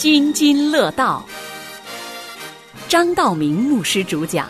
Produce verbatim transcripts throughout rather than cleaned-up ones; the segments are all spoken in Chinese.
津津乐道，张道明牧师主讲。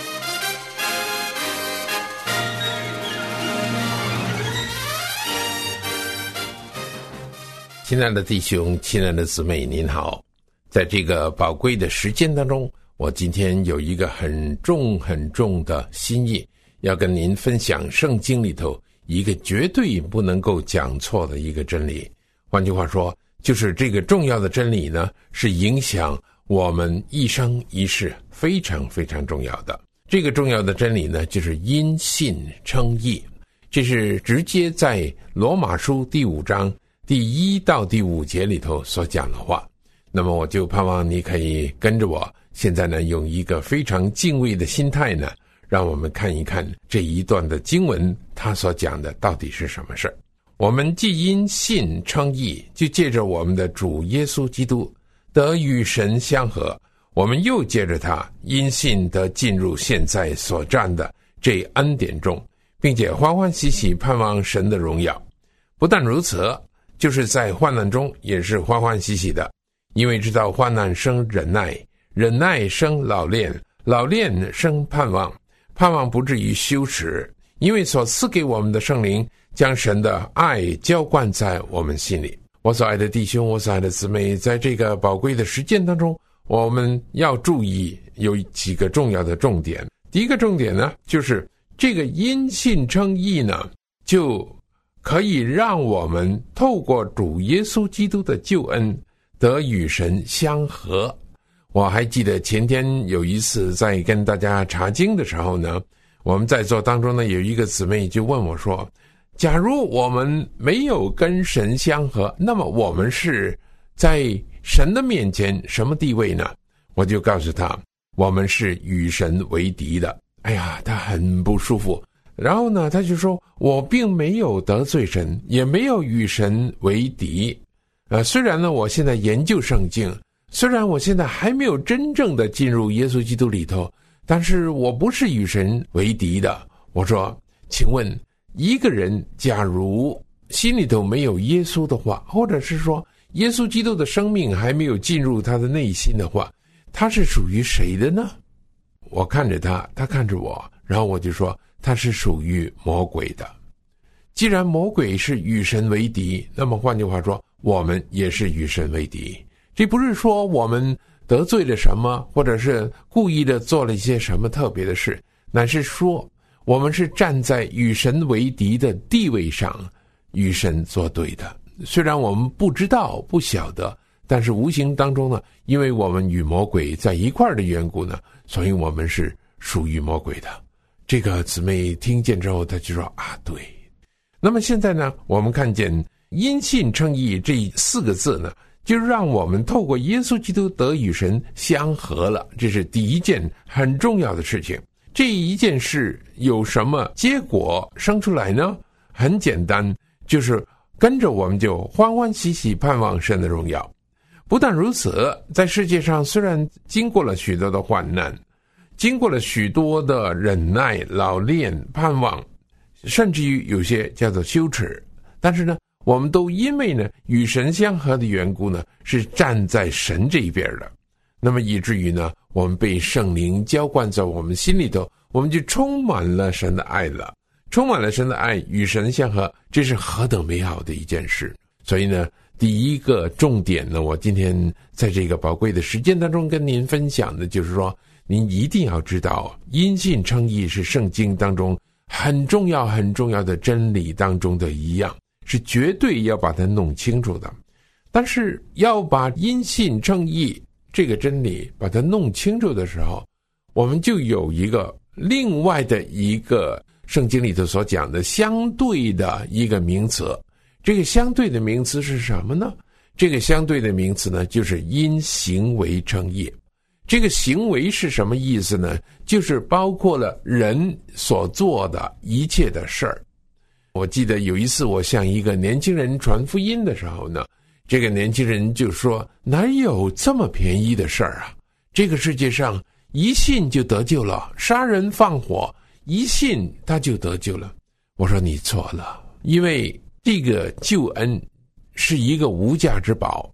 亲爱的弟兄，亲爱的姊妹，您好。在这个宝贵的时间当中，我今天有一个很重很重的心意，要跟您分享圣经里头一个绝对不能够讲错的一个真理。换句话说，就是这个重要的真理呢，是影响我们一生一世非常非常重要的。这个重要的真理呢，就是因信称义。这是直接在罗马书第五章第一到第五节里头所讲的话。那么我就盼望你可以跟着我，现在呢用一个非常敬畏的心态呢，让我们看一看这一段的经文它所讲的到底是什么事。我们既因信称义，就借着我们的主耶稣基督得与神相合，我们又借着他因信得进入现在所占的这恩典中，并且欢欢喜喜盼望神的荣耀。不但如此，就是在患难中也是欢欢喜喜的，因为知道患难生忍耐，忍耐生老练，老练生盼望，盼望不至于羞耻，因为所赐给我们的圣灵将神的爱浇灌在我们心里。我所爱的弟兄，我所爱的姊妹，在这个宝贵的实践当中，我们要注意有几个重要的重点。第一个重点呢，就是这个因信称义呢，就可以让我们透过主耶稣基督的救恩得与神相合。我还记得前天有一次在跟大家查经的时候呢，我们在座当中呢，有一个姊妹就问我说，假如我们没有跟神相合，那么我们是在神的面前什么地位呢？我就告诉他，我们是与神为敌的。哎呀，他很不舒服。然后呢，他就说，我并没有得罪神，也没有与神为敌。呃，虽然呢，我现在研究圣经，虽然我现在还没有真正的进入耶稣基督里头，但是我不是与神为敌的。我说，请问一个人假如心里头没有耶稣的话，或者是说耶稣基督的生命还没有进入他的内心的话，他是属于谁的呢？我看着他，他看着我，然后我就说，他是属于魔鬼的。既然魔鬼是与神为敌，那么换句话说，我们也是与神为敌。这不是说我们得罪了什么，或者是故意的做了一些什么特别的事，乃是说我们是站在与神为敌的地位上与神作对的。虽然我们不知道不晓得，但是无形当中呢，因为我们与魔鬼在一块儿的缘故呢，所以我们是属于魔鬼的。这个姊妹听见之后，她就说啊，对。那么现在呢，我们看见因信称义这四个字呢，就让我们透过耶稣基督得与神相合了。这是第一件很重要的事情。这一件事有什么结果生出来呢？很简单，就是跟着我们就欢欢喜喜盼望神的荣耀。不但如此，在世界上虽然经过了许多的患难，经过了许多的忍耐、老练、盼望，甚至于有些叫做羞耻，但是呢，我们都因为呢与神相合的缘故呢，是站在神这一边的。那么以至于呢，我们被圣灵浇灌在我们心里头，我们就充满了神的爱了。充满了神的爱，与神相合，这是何等美好的一件事。所以呢，第一个重点呢，我今天在这个宝贵的时间当中跟您分享的就是说，您一定要知道，因信称义是圣经当中很重要很重要的真理当中的一样，是绝对要把它弄清楚的。但是要把因信称义这个真理把它弄清楚的时候，我们就有一个另外的一个圣经里头所讲的相对的一个名词。这个相对的名词是什么呢？这个相对的名词呢，就是因行为称义。这个行为是什么意思呢？就是包括了人所做的一切的事儿。我记得有一次我向一个年轻人传福音的时候呢，这个年轻人就说，哪有这么便宜的事儿啊？这个世界上一信就得救了，杀人放火一信他就得救了。我说你错了，因为这个救恩是一个无价之宝，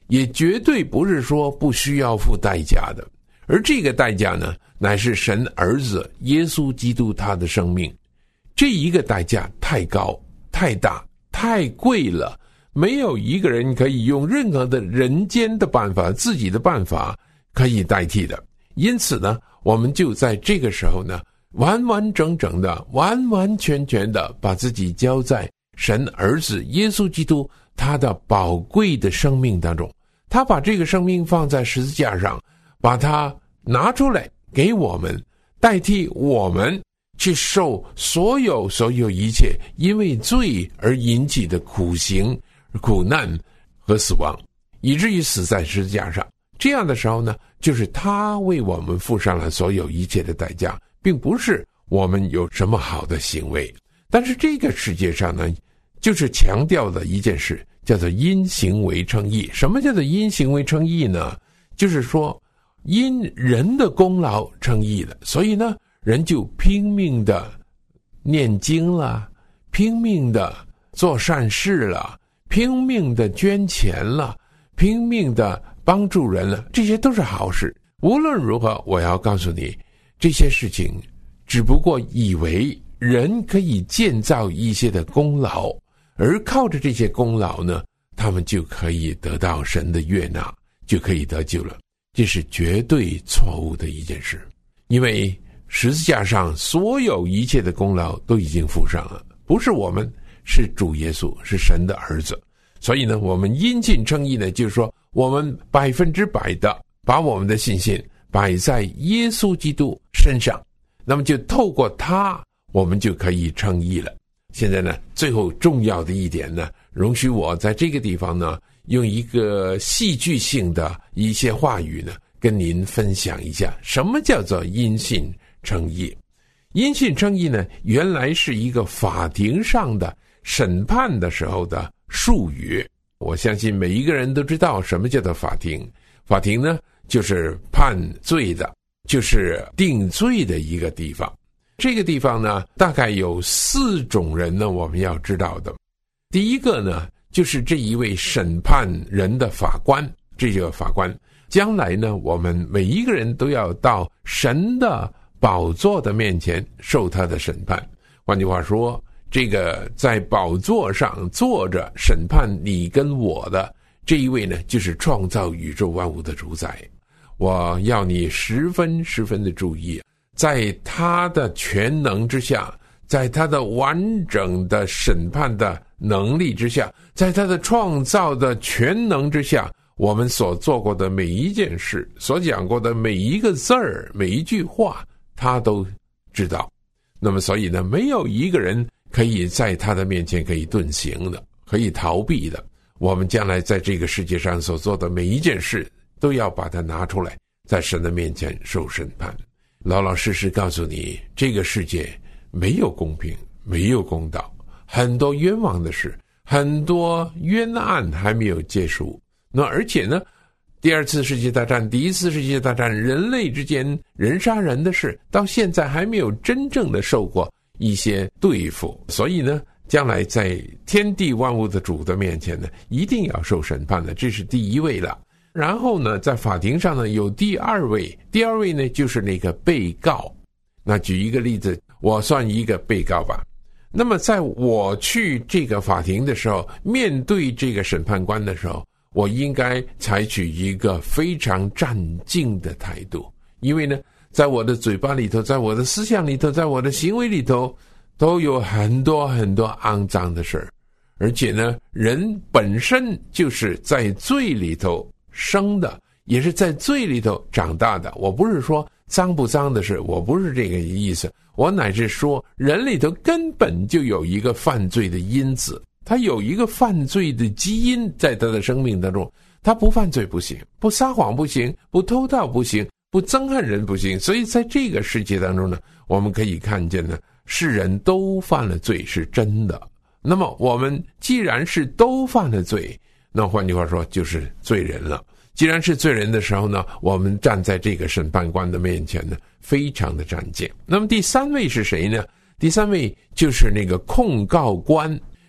也绝对不是说不需要付代价的。而这个代价呢，乃是神儿子耶稣基督他的生命。这一个代价太高、太大、太贵了，没有一个人可以用任何的人间的办法、自己的办法可以代替的。因此呢，我们就在这个时候呢，完完整整的、完完全全的把自己交在神儿子耶稣基督他的宝贵的生命当中。他把这个生命放在十字架上，把它拿出来给我们，代替我们去受所有所有一切因为罪而引起的苦刑、苦难和死亡，以至于死在十字架上。这样的时候呢，就是他为我们付上了所有一切的代价，并不是我们有什么好的行为。但是这个世界上呢，就是强调的一件事，叫做因行为称义。什么叫做因行为称义呢？就是说因人的功劳称义的，所以呢，人就拼命的念经了，拼命的做善事了，拼命的捐钱了，拼命的帮助人了，这些都是好事。无论如何，我要告诉你，这些事情只不过以为人可以建造一些的功劳，而靠着这些功劳呢，他们就可以得到神的悦纳，就可以得救了。这是绝对错误的一件事，因为十字架上所有一切的功劳都已经付上了，不是我们，是主耶稣，是神的儿子。所以呢，我们因信称义呢，就是说我们百分之百的把我们的信心摆在耶稣基督身上，那么就透过他，我们就可以称义了。现在呢，最后重要的一点呢，容许我在这个地方呢，用一个戏剧性的一些话语呢，跟您分享一下，什么叫做因信称义。因信称义呢，原来是一个法庭上的审判的时候的术语。我相信每一个人都知道什么叫做法庭。法庭呢，就是判罪的，就是定罪的一个地方。这个地方呢，大概有四种人呢，我们要知道的。第一个呢，就是这一位审判人的法官。这个法官将来呢，我们每一个人都要到神的宝座的面前受他的审判。换句话说，这个在宝座上坐着审判你跟我的这一位呢，就是创造宇宙万物的主宰。我要你十分十分的注意，在他的全能之下，在他的完整的审判的能力之下，在他的创造的全能之下，我们所做过的每一件事，所讲过的每一个字儿，每一句话，他都知道。那么所以呢，没有一个人可以在他的面前可以遁形的，可以逃避的。我们将来在这个世界上所做的每一件事，都要把它拿出来，在神的面前受审判。老老实实告诉你，这个世界没有公平，没有公道，很多冤枉的事，很多冤案还没有结束。那而且呢，第二次世界大战、第一次世界大战，人类之间人杀人的事，到现在还没有真正的受过一些对付。所以呢，将来在天地万物的主的面前呢，一定要受审判的，这是第一位了。然后呢，在法庭上呢，有第二位，第二位呢，就是那个被告。那举一个例子，我算一个被告吧。那么在我去这个法庭的时候，面对这个审判官的时候，我应该采取一个非常战兢的态度，因为呢，在我的嘴巴里头，在我的思想里头，在我的行为里头，都有很多很多肮脏的事儿。而且呢，人本身就是在罪里头生的，也是在罪里头长大的。我不是说脏不脏的事，我不是这个意思，我乃是说人里头根本就有一个犯罪的因子，他有一个犯罪的基因在他的生命当中。他不犯罪不行，不撒谎不行，不偷盗不行，不憎恨人不行。所以在这个世界当中呢，我们可以看见呢，世人都犯了罪是真的。那么我们既然是都犯了罪，那换句话说就是罪人了。既然是罪人的时候呢，我们站在这个审判官的面前呢，非常的战兢。那么第三位是谁呢？第三位就是那个控告官。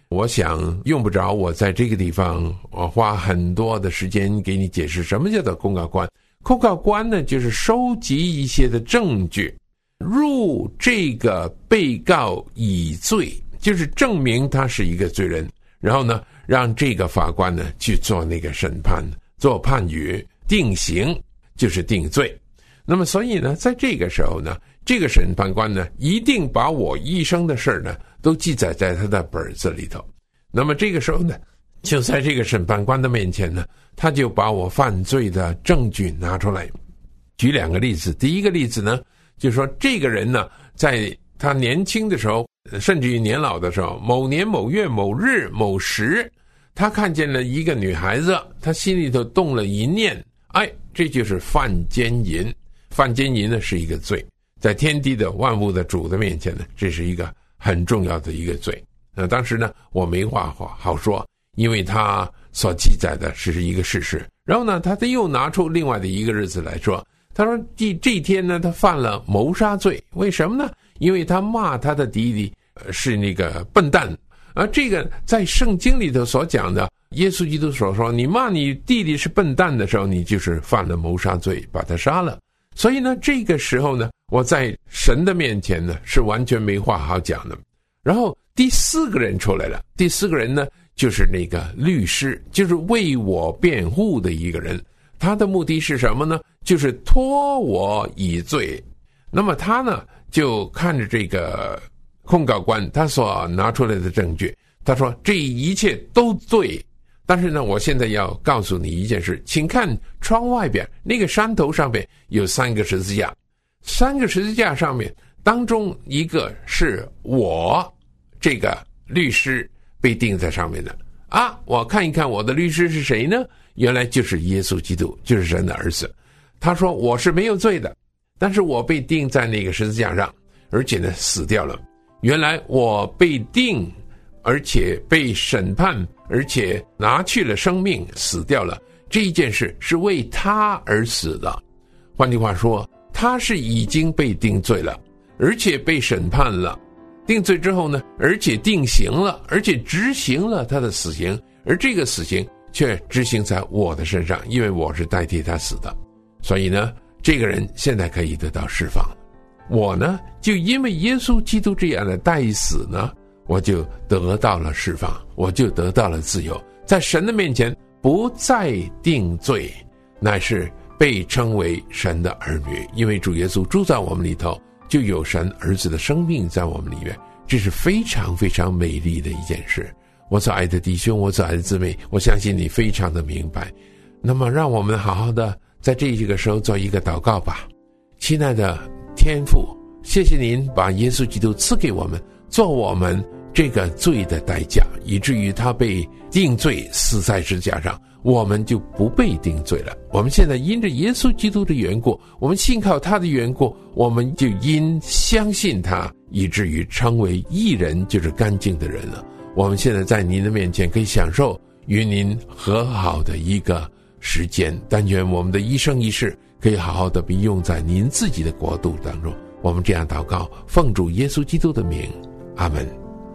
我想用不着我在这个地方我花很多的时间给你解释什么叫做控告官。控告官呢，就是收集一些的证据，入这个被告以罪，就是证明他是一个罪人，然后呢，让这个法官呢去做那个审判，做判语，定刑，就是定罪。那么所以呢，在这个时候呢，这个审判官呢，一定把我一生的事呢都记载在他的本子里头。那么这个时候呢，就在这个审判官的面前呢，他就把我犯罪的证据拿出来。举两个例子，第一个例子呢，就是说这个人呢，在他年轻的时候，甚至于年老的时候，某年某月某日某时，他看见了一个女孩子，他心里头动了一念，哎，这就是犯奸淫。犯奸淫呢是一个罪，在天地的万物的主的面前呢，这是一个很重要的一个罪。那当时呢，我没话好说，因为他所记载的是一个事实。然后呢，他又拿出另外的一个日子来说，他说这这一天呢，他犯了谋杀罪。为什么呢？因为他骂他的弟弟是那个笨蛋。而这个在圣经里头所讲的，耶稣基督所说，你骂你弟弟是笨蛋的时候，你就是犯了谋杀罪，把他杀了。所以呢，这个时候呢，我在神的面前呢，是完全没话好讲的。然后第四个人出来了，第四个人呢，就是那个律师，就是为我辩护的一个人。他的目的是什么呢？就是脱我以罪。那么他呢，就看着这个控告官他所拿出来的证据，他说这一切都对。但是呢，我现在要告诉你一件事，请看窗外边那个山头上面有三个十字架，三个十字架上面当中一个是我这个律师被钉在上面的啊！我看一看我的律师是谁呢？原来就是耶稣基督，就是神的儿子。他说我是没有罪的，但是我被钉在那个十字架上，而且呢死掉了。原来我被钉，而且被审判，而且拿去了生命，死掉了。这一件事是为他而死的。换句话说，他是已经被定罪了，而且被审判了。定罪之后呢，而且定刑了，而且执行了他的死刑，而这个死刑却执行在我的身上，因为我是代替他死的。所以呢，这个人现在可以得到释放。我呢，就因为耶稣基督这样的代死呢，我就得到了释放，我就得到了自由，在神的面前不再定罪，乃是被称为神的儿女。因为主耶稣住在我们里头，就有神儿子的生命在我们里面，这是非常非常美丽的一件事。我所爱的弟兄，我所爱的姊妹，我相信你非常的明白。那么让我们好好的在这个时候做一个祷告吧。亲爱的天父，谢谢您把耶稣基督赐给我们，做我们这个罪的代价，以至于他被定罪死在十字架上，我们就不被定罪了。我们现在因着耶稣基督的缘故，我们信靠他的缘故，我们就因相信他，以至于成为义人，就是干净的人了。我们现在在您的面前可以享受与您和好的一个时间，但愿我们的一生一世可以好好的被用在您自己的国度当中。我们这样祷告，奉主耶稣基督的名，阿们。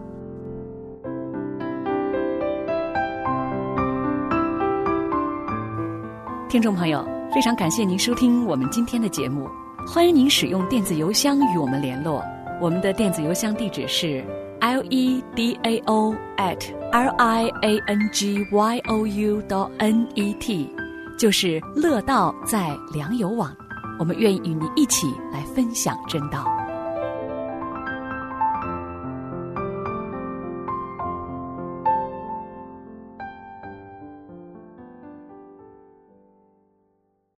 听众朋友，非常感谢您收听我们今天的节目，欢迎您使用电子邮箱与我们联络。我们的电子邮箱地址是 l e d a o at l i a n g y o u dot n e t， 就是乐道在良友网。我们愿意与你一起来分享真道。